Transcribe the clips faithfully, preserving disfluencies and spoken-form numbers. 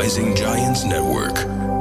Rising Giants Network.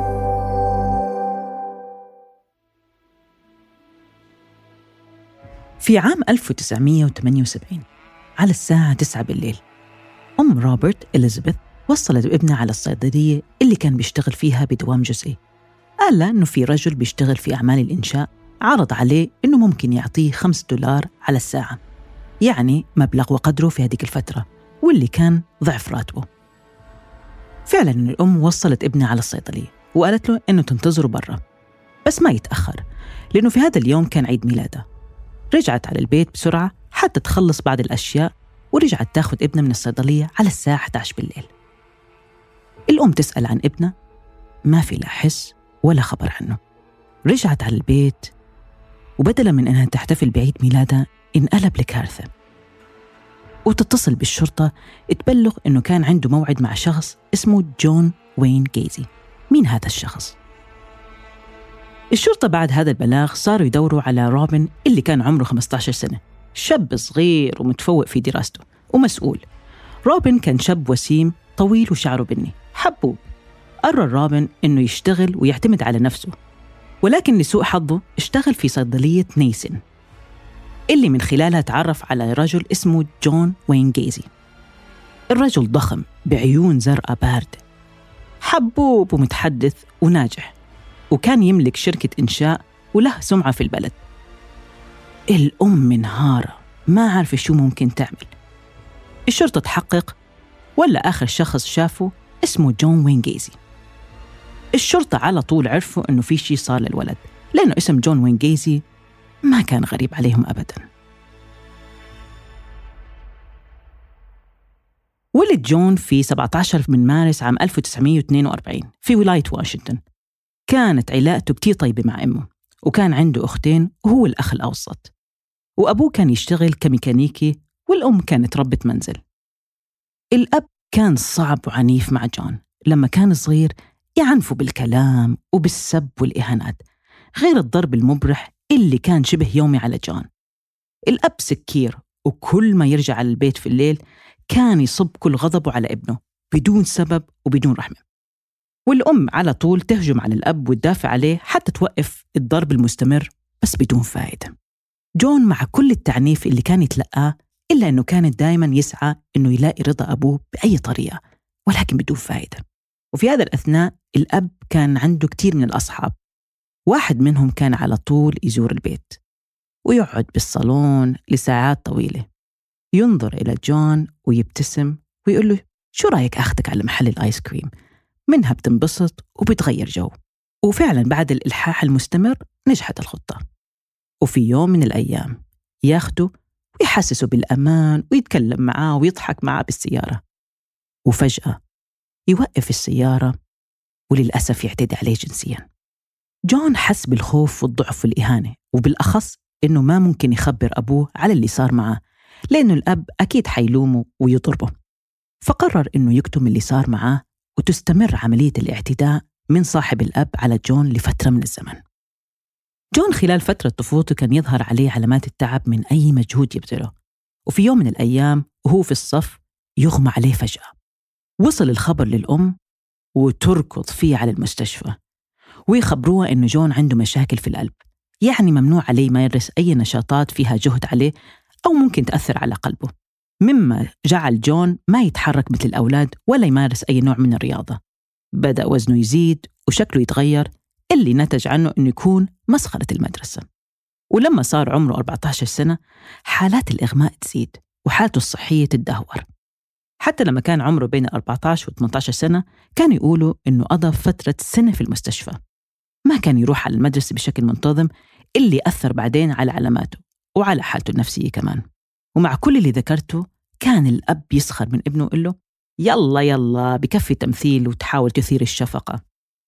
في عام ألف وتسعمائة وثمانية وسبعين على الساعة تسعة بالليل، أم روبرت إليزابيث وصلت ابنها على الصيدلية اللي كان بيشتغل فيها بدوام جزئي. قال له إنه في رجل بيشتغل في أعمال الإنشاء عرض عليه إنه ممكن يعطيه خمس دولار على الساعة، يعني مبلغ وقدره في هذيك الفترة، واللي كان ضعف راتبه. فعلاً الأم وصلت ابنها على الصيدلية وقالت له إنه تنتظره برا، بس ما يتأخر لأنه في هذا اليوم كان عيد ميلاده. رجعت على البيت بسرعة حتى تخلص بعض الأشياء، ورجعت تاخد ابنها من الصيدلية على الساعة إحدى عشر بالليل. الأم تسأل عن ابنها، ما في لا حس ولا خبر عنه. رجعت على البيت وبدلا من أنها تحتفل بعيد ميلادها انقلب لكارثة، وتتصل بالشرطة تبلغ أنه كان عنده موعد مع شخص اسمه جون وين جيزي. مين هذا الشخص؟ الشرطة بعد هذا البلاغ صاروا يدوروا على روبن اللي كان عمره خمسة عشر سنة، شاب صغير ومتفوق في دراسته ومسؤول. روبن كان شاب وسيم طويل وشعره بني حبوب. قرر روبن إنه يشتغل ويعتمد على نفسه، ولكن لسوء حظه اشتغل في صيدلية نيسن اللي من خلالها تعرف على رجل اسمه جون وين جيزي. الرجل ضخم بعيون زرقاء باردة، حبوب ومتحدث وناجح، وكان يملك شركة إنشاء وله سمعة في البلد. الأم منهارة ما عارفة شو ممكن تعمل. الشرطة تحقق، ولا آخر شخص شافه اسمه جون وين جيزي. الشرطة على طول عرفوا إنه في شيء صار للولد، لأنه اسم جون وين جيزي ما كان غريب عليهم أبداً. ولد جون في سبعة عشر من مارس عام ألف وتسعمائة واثنين وأربعين في ولاية واشنطن. كانت علاقته كتير طيبة مع أمه، وكان عنده أختين وهو الأخ الأوسط، وأبوه كان يشتغل كميكانيكي والأم كانت ربة منزل. الأب كان صعب وعنيف مع جون. لما كان صغير يعنفه بالكلام وبالسب والإهانات، غير الضرب المبرح اللي كان شبه يومي على جون. الأب سكير، وكل ما يرجع على البيت في الليل كان يصب كل غضبه على ابنه بدون سبب وبدون رحمة. والأم على طول تهجم على الأب وتدافع عليه حتى توقف الضرب المستمر، بس بدون فائدة. جون مع كل التعنيف اللي كان يتلقاه، إلا أنه كان دائما يسعى أنه يلاقي رضا أبوه بأي طريقة، ولكن بدون فائدة. وفي هذا الأثناء الأب كان عنده كتير من الأصحاب. واحد منهم كان على طول يزور البيت ويقعد بالصالون لساعات طويلة، ينظر إلى جون ويبتسم ويقول له شو رأيك أخذك على محل الآيس كريم؟ منها بتنبسط وبتغير جو. وفعلا بعد الإلحاح المستمر نجحت الخطة، وفي يوم من الأيام ياخده ويحسسه بالأمان ويتكلم معاه ويضحك معاه بالسيارة، وفجأة يوقف السيارة وللأسف يعتدي عليه جنسيا. جون حس بالخوف والضعف والإهانة، وبالأخص إنه ما ممكن يخبر أبوه على اللي صار معاه، لأنه الأب أكيد حيلومه ويضربه. فقرر إنه يكتم اللي صار معاه، وتستمر عملية الاعتداء من صاحب الأب على جون لفترة من الزمن. جون خلال فترة طفولته كان يظهر عليه علامات التعب من أي مجهود يبذله، وفي يوم من الأيام وهو في الصف يغمى عليه فجأة. وصل الخبر للأم وتركض فيه على المستشفى، ويخبروها إنه جون عنده مشاكل في القلب، يعني ممنوع عليه ما يمارس أي نشاطات فيها جهد عليه أو ممكن تأثر على قلبه، مما جعل جون ما يتحرك مثل الأولاد ولا يمارس أي نوع من الرياضة. بدأ وزنه يزيد وشكله يتغير، اللي نتج عنه أنه يكون مسخرة المدرسة. ولما صار عمره أربعة عشر سنة حالات الإغماء تزيد وحالته الصحية تدهور. حتى لما كان عمره بين أربعة عشر وثمانية عشر سنة كانوا يقولوا أنه قضى فترة سنة في المستشفى. ما كان يروح على المدرسة بشكل منتظم، اللي أثر بعدين على علاماته وعلى حالته النفسية كمان. ومع كل اللي ذكرته كان الأب يسخر من ابنه ويقول له يلا يلا بكفي تمثيل وتحاول تثير الشفقة.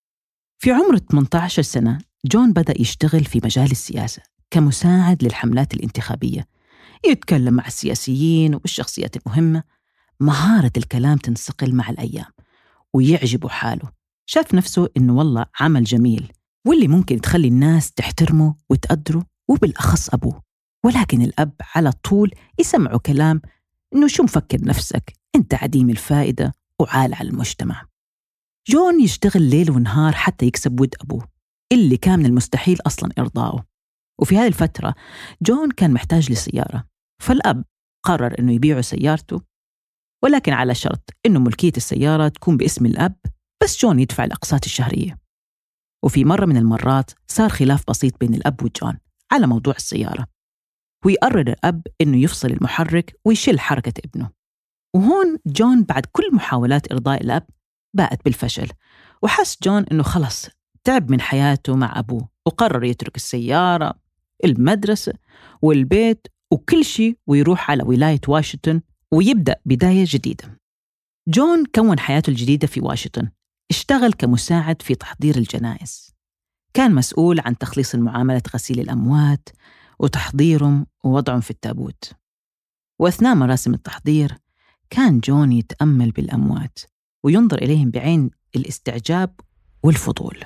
في عمر ثمانية عشر سنة جون بدأ يشتغل في مجال السياسة كمساعد للحملات الانتخابية، يتكلم مع السياسيين والشخصيات المهمة. مهارة الكلام تنسقل مع الأيام ويعجبه حاله. شاف نفسه إنه والله عمل جميل واللي ممكن تخلي الناس تحترمه وتقدره، وبالأخص أبوه. ولكن الأب على طول يسمعه كلام إنه شو مفكر نفسك، أنت عديم الفائدة وعال على المجتمع. جون يشتغل ليل ونهار حتى يكسب ود أبوه اللي كان من المستحيل أصلاً إرضاؤه. وفي هذه الفترة جون كان محتاج لسيارة، فالأب قرر إنه يبيع سيارته، ولكن على شرط إنه ملكية السيارة تكون باسم الأب، بس جون يدفع الأقساط الشهرية. وفي مرة من المرات صار خلاف بسيط بين الأب وجون على موضوع السيارة، ويقرر الأب إنه يفصل المحرك ويشيل حركة ابنه. وهون جون بعد كل محاولات إرضاء الأب باءت بالفشل، وحس جون إنه خلص تعب من حياته مع أبوه، وقرر يترك السيارة، المدرسة والبيت وكل شيء، ويروح على ولاية واشنطن ويبدأ بداية جديدة. جون كون حياته الجديدة في واشنطن، اشتغل كمساعد في تحضير الجنائز، كان مسؤول عن تخليص المعاملة غسيل الأموات وتحضيرهم ووضعهم في التابوت. وأثناء مراسم التحضير كان جون يتأمل بالأموات وينظر إليهم بعين الاستعجاب والفضول.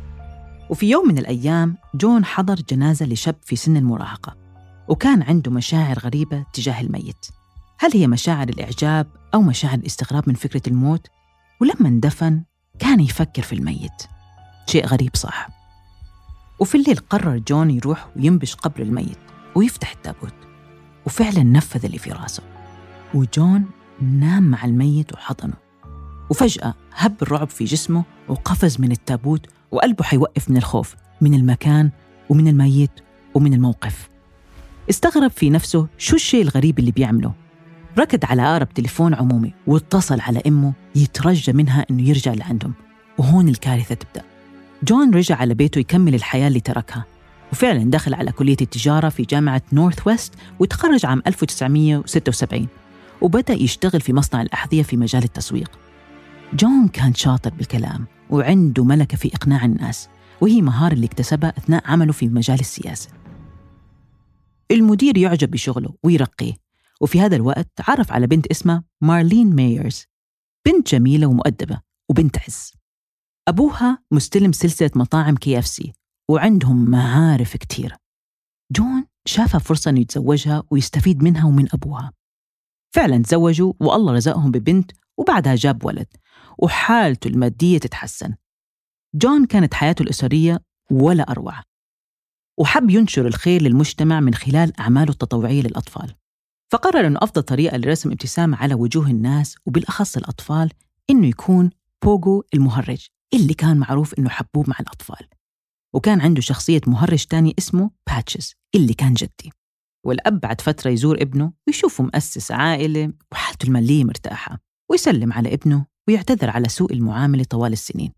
وفي يوم من الأيام جون حضر جنازة لشاب في سن المراهقة، وكان عنده مشاعر غريبة تجاه الميت. هل هي مشاعر الإعجاب أو مشاعر الاستغراب من فكرة الموت؟ ولما اندفن كان يفكر في الميت، شيء غريب صح. وفي الليل قرر جون يروح وينبش قبر الميت ويفتح التابوت، وفعلا نفذ اللي في راسه، وجون نام مع الميت وحضنه. وفجأة هب الرعب في جسمه وقفز من التابوت، وقلبه حيوقف من الخوف من المكان ومن الميت ومن الموقف. استغرب في نفسه شو الشيء الغريب اللي بيعمله. ركض على أقرب تليفون عمومي واتصل على أمه يترجى منها إنه يرجع لعندهم. وهون الكارثة تبدأ. جون رجع على بيته يكمل الحياة اللي تركها، وفعلا دخل على كلية التجارة في جامعة نورث ويست، وتخرج عام ألف وتسعمية وستة وسبعين، وبدأ يشتغل في مصنع الأحذية في مجال التسويق. جون كان شاطر بالكلام وعنده ملكة في إقناع الناس، وهي مهارة اللي اكتسبها أثناء عمله في مجال السياسة. المدير يعجب بشغله ويرقيه، وفي هذا الوقت تعرف على بنت اسمها مارلين مايرز، بنت جميلة ومؤدبة وبنت عز. أبوها مستلم سلسلة مطاعم كي إف سي وعندهم معارف كتير. جون شافها فرصة أنه يتزوجها ويستفيد منها ومن أبوها. فعلا تزوجوا والله رزقهم ببنت، وبعدها جاب ولد وحالته المادية تتحسن. جون كانت حياته الأسرية ولا أروع، وحب ينشر الخير للمجتمع من خلال أعماله التطوعية للأطفال. فقرر أنه أفضل طريقة لرسم ابتسامة على وجوه الناس وبالأخص الأطفال إنه يكون بوغو المهرج اللي كان معروف إنه حبوب مع الأطفال. وكان عنده شخصية مهرج تاني اسمه باتشز اللي كان جدي. والأب بعد فترة يزور ابنه ويشوفه مؤسس عائلة وحالته المالية مرتاحة، ويسلم على ابنه ويعتذر على سوء المعاملة طوال السنين.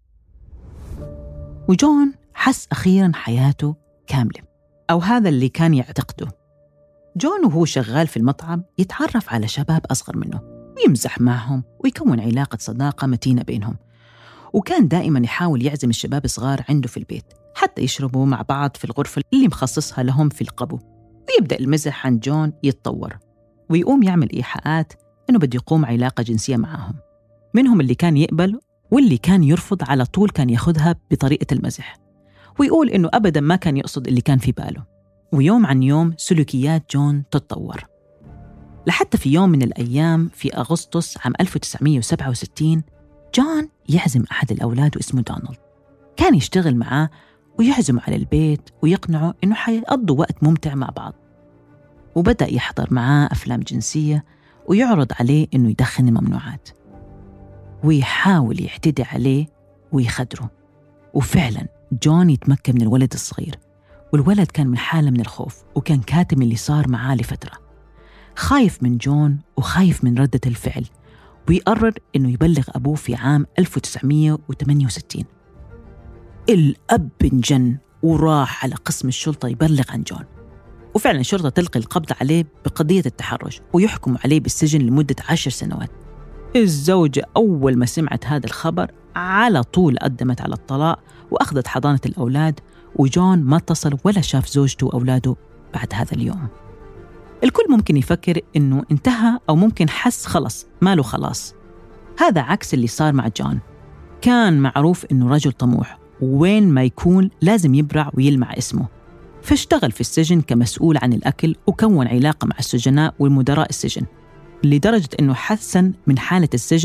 وجون حس أخيراً حياته كاملة، أو هذا اللي كان يعتقده. جون وهو شغال في المطعم يتعرف على شباب أصغر منه ويمزح معهم ويكون علاقة صداقة متينة بينهم. وكان دائماً يحاول يعزم الشباب الصغار عنده في البيت حتى يشربوا مع بعض في الغرفة اللي مخصصها لهم في القبو. ويبدأ المزح عن جون يتطور، ويقوم يعمل إيحاءات إنه بده يقوم علاقة جنسية معهم. منهم اللي كان يقبل واللي كان يرفض، على طول كان ياخدها بطريقة المزح، ويقول إنه أبداً ما كان يقصد اللي كان في باله. ويوم عن يوم سلوكيات جون تتطور، لحتى في يوم من الأيام في أغسطس عام ألف وتسعمية وسبعة وستين جون يعزم أحد الأولاد واسمه دونالد. كان يشتغل معاه ويعزم على البيت ويقنعه إنه حيقضوا وقت ممتع مع بعض. وبدأ يحضر معاه أفلام جنسية ويعرض عليه إنه يدخن الممنوعات، ويحاول يعتدي عليه ويخدره. وفعلا جون يتمكن من الولد الصغير، والولد كان من حالة من الخوف وكان كاتم اللي صار معاه لفترة. خايف من جون وخايف من ردة الفعل، ويقرر إنه يبلغ أبوه في عام ألف وتسعمية وثمانية وستين. الأب انجن وراح على قسم الشرطة يبلغ عن جون، وفعلا الشرطة تلقي القبض عليه بقضية التحرش ويحكم عليه بالسجن لمدة عشر سنوات. الزوجة أول ما سمعت هذا الخبر على طول قدمت على الطلاق وأخذت حضانة الأولاد، وجون ما اتصل ولا شاف زوجته وأولاده بعد هذا اليوم. الكل ممكن يفكر إنه انتهى، أو ممكن حس خلص ماله خلاص. هذا عكس اللي صار مع جون. كان معروف إنه رجل طموح، وين ما يكون لازم يبرع ويلمع اسمه. فاشتغل في السجن كمسؤول عن الأكل، وكون علاقة مع السجناء والمدراء السجن، لدرجة إنه حسن من حالة السجن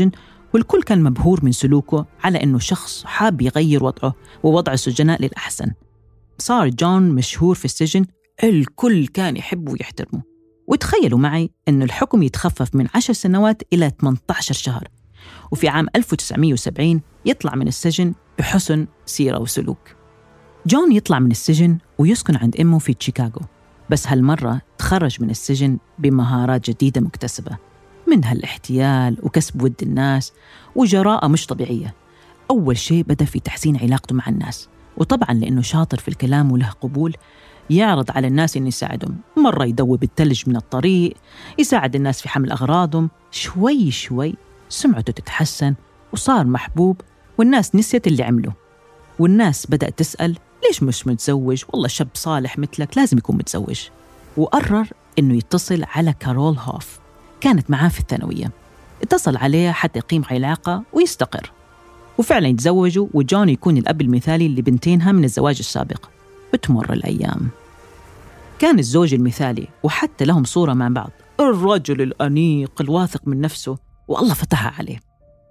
والكل كان مبهور من سلوكه على إنه شخص حاب يغير وضعه ووضع السجناء للأحسن. صار جون مشهور في السجن، الكل كان يحبه ويحترمه. وتخيلوا معي إنه الحكم يتخفف من عشر سنوات إلى ثمانية عشر شهر، وفي عام ألف وتسعمية وسبعين يطلع من السجن بحسن سيرة وسلوك. جون يطلع من السجن ويسكن عند أمه في شيكاغو، بس هالمرة تخرج من السجن بمهارات جديدة مكتسبة، منها الاحتيال وكسب ود الناس وجراءة مش طبيعية. أول شيء بدأ في تحسين علاقته مع الناس، وطبعاً لأنه شاطر في الكلام وله قبول يعرض على الناس إنه يساعدهم. مرة يدوب الثلج من الطريق، يساعد الناس في حمل أغراضهم. شوي شوي سمعته تتحسن وصار محبوب، والناس نسيت اللي عمله. والناس بدأت تسأل ليش مش متزوج؟ والله شاب صالح مثلك لازم يكون متزوج. وقرر إنه يتصل على كارول هوف، كانت معاه في الثانوية. اتصل عليها حتى يقيم علاقة ويستقر، وفعلا يتزوجوا، وجون يكون الأب المثالي لبنتينها من الزواج السابق. بتمر الأيام، كان الزوج المثالي وحتى لهم صورة مع بعض، الرجل الأنيق الواثق من نفسه، والله فتحها عليه.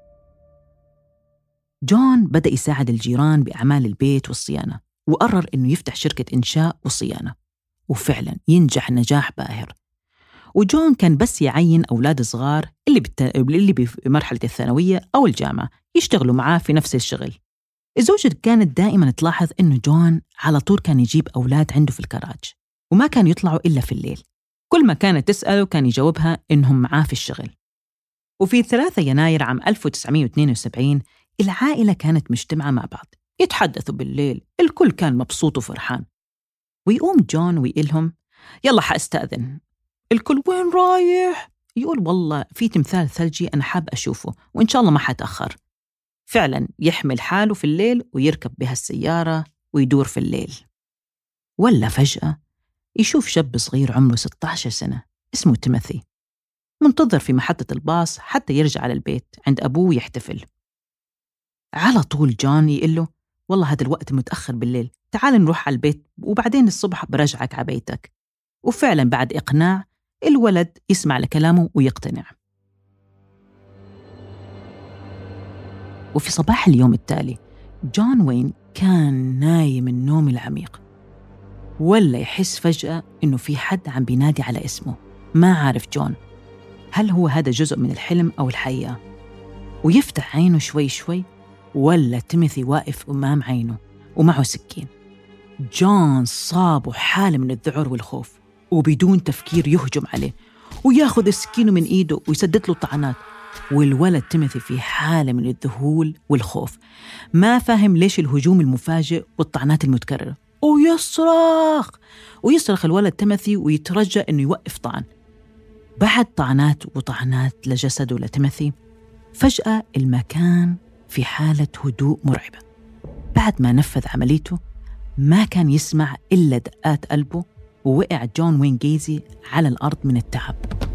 جون بدأ يساعد الجيران بأعمال البيت والصيانة، وقرر إنه يفتح شركة إنشاء وصيانة، وفعلا ينجح نجاح باهر. وجون كان بس يعين أولاد صغار اللي, بت... اللي بمرحلة الثانوية أو الجامعة يشتغلوا معاه في نفس الشغل. الزوجة كانت دائما تلاحظ إنه جون على طول كان يجيب أولاد عنده في الكراج، وما كان يطلعوا إلا في الليل. كل ما كانت تسأله كان يجاوبها إنهم معاه في الشغل. وفي ثلاثة يناير عام ألف وتسعمية واثنين وسبعين العائلة كانت مجتمعة مع بعض يتحدثوا بالليل، الكل كان مبسوط وفرحان. ويقوم جون ويقولهم يلا حأستأذن. الكل وين رايح؟ يقول والله في تمثال ثلجي أنا حاب أشوفه وإن شاء الله ما حتأخر. فعلا يحمل حاله في الليل ويركب بها السيارة ويدور في الليل. ولا فجأة يشوف شاب صغير عمره ستة عشر سنة اسمه تيموثي منتظر في محطة الباص حتى يرجع على البيت عند أبوه يحتفل. على طول جون يقول له والله هذا الوقت متأخر بالليل، تعال نروح على البيت وبعدين الصبح برجعك على بيتك. وفعلا بعد إقناع الولد يسمع لكلامه ويقتنع. وفي صباح اليوم التالي جون وين كان نايم النوم العميق، ولا يحس فجأة إنه في حد عم بينادي على اسمه. ما عارف جون هل هو هذا جزء من الحلم أو الحقيقة. ويفتح عينه شوي شوي، ولا تيموثي واقف أمام عينه ومعه سكين. جون صابه حالة من الذعر والخوف، وبدون تفكير يهجم عليه وياخذ السكين من إيده ويسدد له الطعنات. والولد تيموثي في حالة من الذهول والخوف، ما فاهم ليش الهجوم المفاجئ والطعنات المتكررة، ويصرخ ويصرخ الولد تيموثي ويترجى إنه يوقف طعن. بعد طعنات وطعنات لجسده لتيموثي، فجأة المكان في حالة هدوء مرعبة. بعد ما نفذ عمليته ما كان يسمع إلا دقات قلبه، ووقع جون وين جيزي على الأرض من التعب.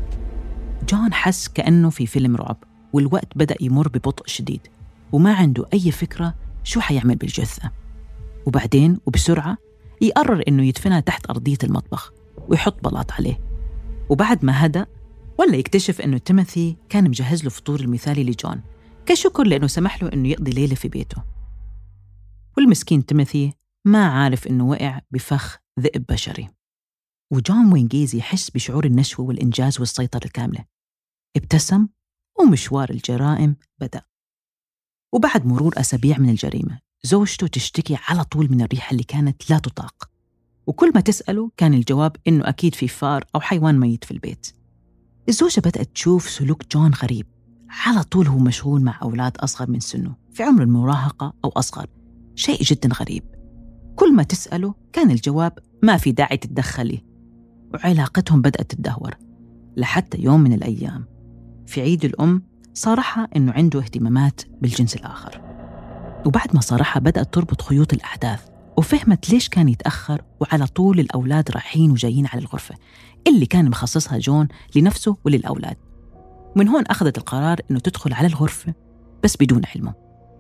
جون حس كأنه في فيلم رعب، والوقت بدأ يمر ببطء شديد وما عنده أي فكرة شو حيعمل بالجثة. وبعدين وبسرعة يقرر إنه يدفنها تحت أرضية المطبخ ويحط بلاط عليه. وبعد ما هدأ ولا يكتشف إنه تيموثي كان مجهز له فطور المثالي لجون كشكر لأنه سمح له إنه يقضي ليلة في بيته. والمسكين تيموثي ما عارف إنه وقع بفخ ذئب بشري. وجون وين جيزي يحس بشعور النشوة والإنجاز والسيطرة الكاملة. ابتسم ومشوار الجرائم بدأ. وبعد مرور أسابيع من الجريمة زوجته تشتكي على طول من الريحة اللي كانت لا تطاق، وكل ما تسأله كان الجواب إنه أكيد في فار أو حيوان ميت في البيت. الزوجة بدأت تشوف سلوك جون غريب، على طول هو مشغول مع أولاد أصغر من سنه في عمر المراهقة أو أصغر، شيء جدا غريب. كل ما تسأله كان الجواب ما في داعي تتدخلي. وعلاقتهم بدأت تتدهور، لحتى يوم من الأيام في عيد الأم صارحها إنه عنده اهتمامات بالجنس الآخر. وبعد ما صارحها بدأت تربط خيوط الأحداث، وفهمت ليش كان يتأخر وعلى طول الأولاد رايحين وجايين على الغرفة اللي كان مخصصها جون لنفسه وللأولاد. ومن هون أخذت القرار إنه تدخل على الغرفة بس بدون علمه.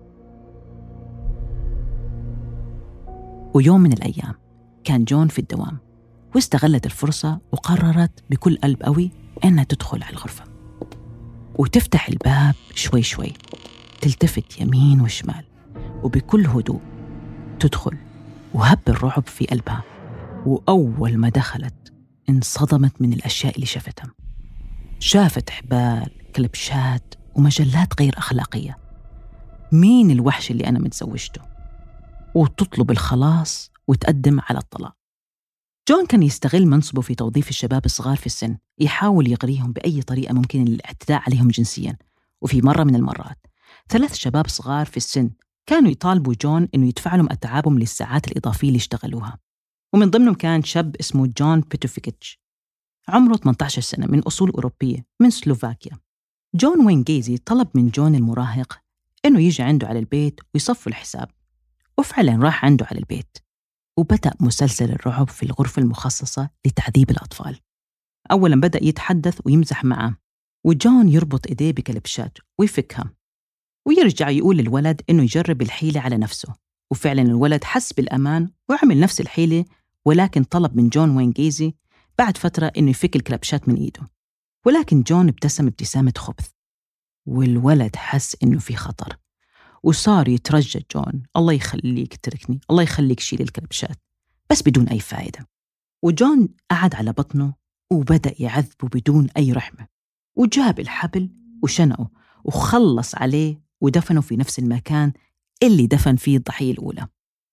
ويوم من الأيام كان جون في الدوام، واستغلت الفرصة وقررت بكل قلب قوي إنها تدخل على الغرفة. وتفتح الباب شوي شوي، تلتفت يمين وشمال، وبكل هدوء تدخل، وهب الرعب في قلبها. وأول ما دخلت انصدمت من الأشياء اللي شافتها. شافت حبال، كلبشات، ومجلات غير أخلاقية. مين الوحش اللي أنا متزوجته؟ وتطلب الخلاص وتقدم على الطلاق. جون كان يستغل منصبه في توظيف الشباب الصغار في السن، يحاول يغريهم بأي طريقة ممكن للاعتداء عليهم جنسياً. وفي مرة من المرات ثلاث شباب صغار في السن كانوا يطالبوا جون إنه يدفع لهم أتعابهم للساعات الإضافية اللي اشتغلوها، ومن ضمنهم كان شاب اسمه جون بيتوفيكيتش عمره ثمانية عشر سنة من أصول أوروبية من سلوفاكيا. جون وين جيزي طلب من جون المراهق إنه يجي عنده على البيت ويصفوا الحساب، وفعلا راح عنده على البيت، وبدأ مسلسل الرعب في الغرفة المخصصة لتعذيب الأطفال. أولا بدأ يتحدث ويمزح معه، وجون يربط إيديه بكلبشات ويفكها، ويرجع يقول للولد إنه يجرب الحيلة على نفسه. وفعلا الولد حس بالأمان وعمل نفس الحيلة، ولكن طلب من جون وين جيزي بعد فترة إنه يفك الكلبشات من إيده. ولكن جون ابتسم ابتسامة خبث، والولد حس إنه في خطر، وصار يترجى جون: الله يخليك تركني، الله يخليك شيل الكلبشات، بس بدون أي فائدة. وجون قعد على بطنه وبدأ يعذبه بدون أي رحمة، وجاب الحبل وشنقه وخلص عليه ودفنه في نفس المكان اللي دفن فيه الضحية الأولى.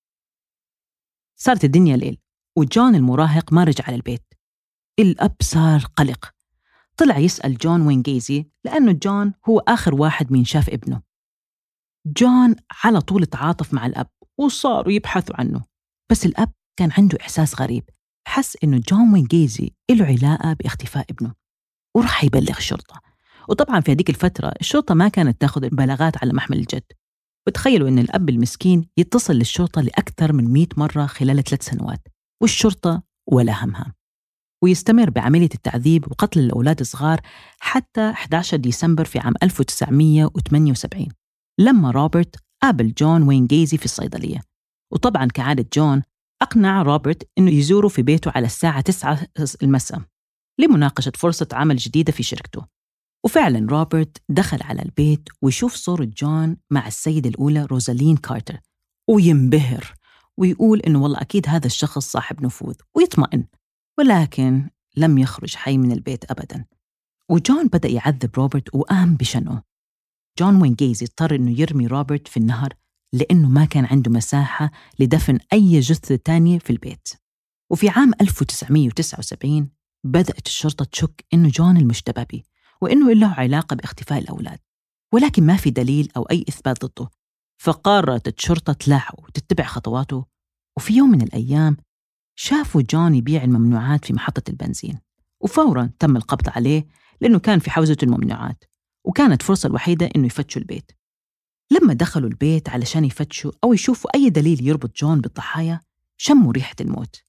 صارت الدنيا ليل، وجون المراهق ما رجع على البيت. الأب صار قلق، طلع يسأل جون وين جيزي لأنه جون هو آخر واحد من شاف ابنه. جون على طول تعاطف مع الأب وصاروا يبحثوا عنه، بس الأب كان عنده إحساس غريب، حس إنه جون وين جيزي له علاقة باختفاء ابنه، وراح يبلغ الشرطة. وطبعا في هذيك الفترة الشرطة ما كانت تاخذ البلاغات على محمل الجد. وتخيلوا إن الأب المسكين يتصل للشرطة لأكثر من مئة مرة خلال ثلاث سنوات، والشرطة ولا همها، ويستمر بعملية التعذيب وقتل الأولاد الصغار حتى أحد عشر ديسمبر في عام ألف وتسعمية وثمانية وسبعين، لما روبرت قابل جون وين جيزي في الصيدلية. وطبعا كعادة جون أقنع روبرت إنه يزوره في بيته على الساعة تسعة المساء لمناقشة فرصة عمل جديدة في شركته. وفعلا روبرت دخل على البيت ويشوف صورة جون مع السيدة الأولى روزالين كارتر، وينبهر ويقول إنه والله أكيد هذا الشخص صاحب نفوذ، ويطمئن. ولكن لم يخرج حي من البيت أبدا. وجون بدأ يعذب روبرت وقام بشنقه. جون وين جيزي اضطر إنه يرمي روبرت في النهر لأنه ما كان عنده مساحة لدفن أي جثة تانية في البيت. وفي عام ألف وتسعمية وتسعة وسبعين بدأت الشرطة تشك إنه جون المشتبه به، وإنه له علاقة باختفاء الأولاد، ولكن ما في دليل أو أي إثبات ضده. فقررت الشرطة تلاحقه وتتبع خطواته. وفي يوم من الأيام شافوا جون يبيع الممنوعات في محطة البنزين، وفوراً تم القبض عليه لأنه كان في حوزة الممنوعات، وكانت فرصة الوحيدة إنه يفتشوا البيت. لما دخلوا البيت علشان يفتشوا أو يشوفوا أي دليل يربط جون بالضحايا، شموا ريحة الموت.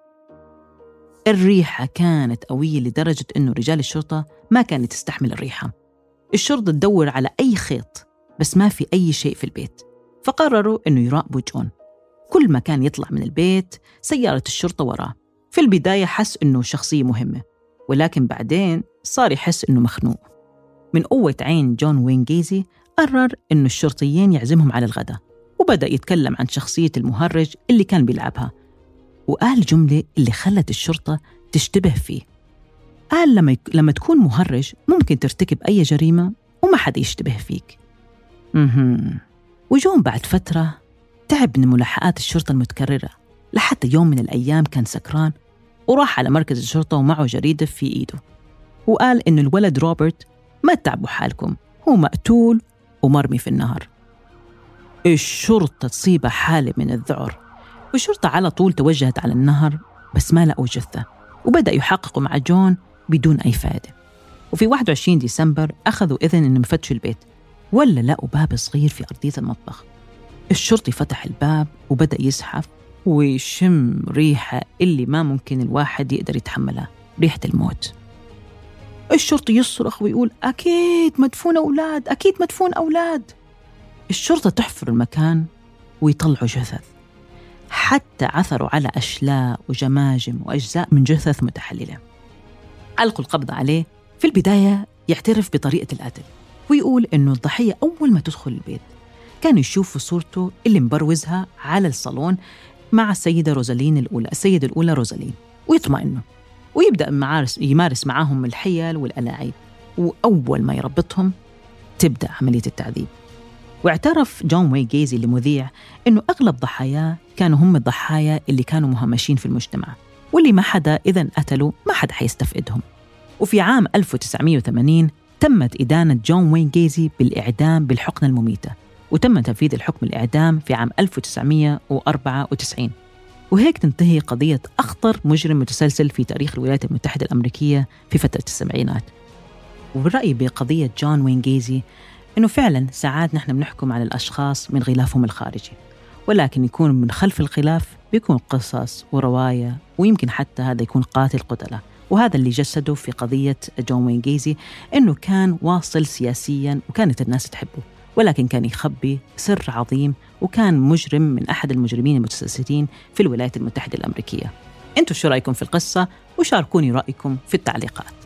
الريحة كانت قوية لدرجة إنه رجال الشرطة ما كانت تستحمل الريحة. الشرطة تدور على أي خيط، بس ما في أي شيء في البيت. فقرروا إنه يراقبوا جون. كل ما كان يطلع من البيت سيارة الشرطة وراه. في البداية حس إنه شخصية مهمة، ولكن بعدين صار يحس إنه مخنوق. من قوة عين جون وين جيزي قرر إنه الشرطيين يعزمهم على الغداء، وبدأ يتكلم عن شخصية المهرج اللي كان بيلعبها، وقال جملة اللي خلت الشرطة تشتبه فيه. قال لما, يك... لما تكون مهرج ممكن ترتكب أي جريمة وما حد يشتبه فيك. مهم. وجون بعد فترة تعب من ملاحقات الشرطة المتكررة، لحتى يوم من الأيام كان سكران وراح على مركز الشرطة ومعه جريدة في إيده، وقال إنه الولد روبرت ما تعبوا حالكم، هو مقتول ومرمي في النهر. الشرطة تصيب حالة من الذعر، والشرطة على طول توجهت على النهر، بس ما لقوا جثة، وبدأ يحققوا مع جون بدون أي فائدة. وفي واحد وعشرين ديسمبر أخذوا إذن إنهم يفتشوا البيت، ولا لقوا باب صغير في أرضية المطبخ. الشرطي فتح الباب وبدأ يزحف ويشم ريحة اللي ما ممكن الواحد يقدر يتحملها، ريحة الموت. الشرطي يصرخ ويقول: أكيد مدفون أولاد، أكيد مدفون أولاد. الشرطة تحفر المكان ويطلعوا جثث، حتى عثروا على أشلاء وجماجم وأجزاء من جثث متحللة. علقوا القبض عليه. في البداية يعترف بطريقة القتل، ويقول إنه الضحية أول ما تدخل البيت كان يشوف صورته اللي مبروزها على الصالون مع السيدة روزالين الأولى السيدة الأولى روزالين، ويطمئنه ويبدأ ممارس يمارس معاهم الحيل والألاعيب، وأول ما يربطهم تبدأ عملية التعذيب. واعترف جون وين جيزي لمذيع إنه أغلب ضحاياه كانوا هم الضحايا اللي كانوا مهمشين في المجتمع، واللي ما حدا إذن قتلوا ما حدا حيستفقدهم. وفي عام ألف وتسعمائة وثمانين تمت إدانة جون وين جيزي بالإعدام بالحقنة المميتة، وتم تنفيذ الحكم الإعدام في عام ألف وتسعمائة وأربعة وتسعين. وهيك تنتهي قضية أخطر مجرم متسلسل في تاريخ الولايات المتحدة الأمريكية في فترة السبعينات. وبالرأي بقضية جون وين جيزي إنه فعلاً ساعات نحن بنحكم على الأشخاص من غلافهم الخارجي، ولكن يكون من خلف الغلاف بيكون قصص ورواية، ويمكن حتى هذا يكون قاتل قتلة. وهذا اللي جسده في قضية جون وين جيزي، إنه كان واصل سياسياً وكانت الناس تحبه، ولكن كان يخبي سر عظيم، وكان مجرم من أحد المجرمين المتسلسلين في الولايات المتحدة الأمريكية. أنتوا شو رأيكم في القصة؟ وشاركوني رأيكم في التعليقات.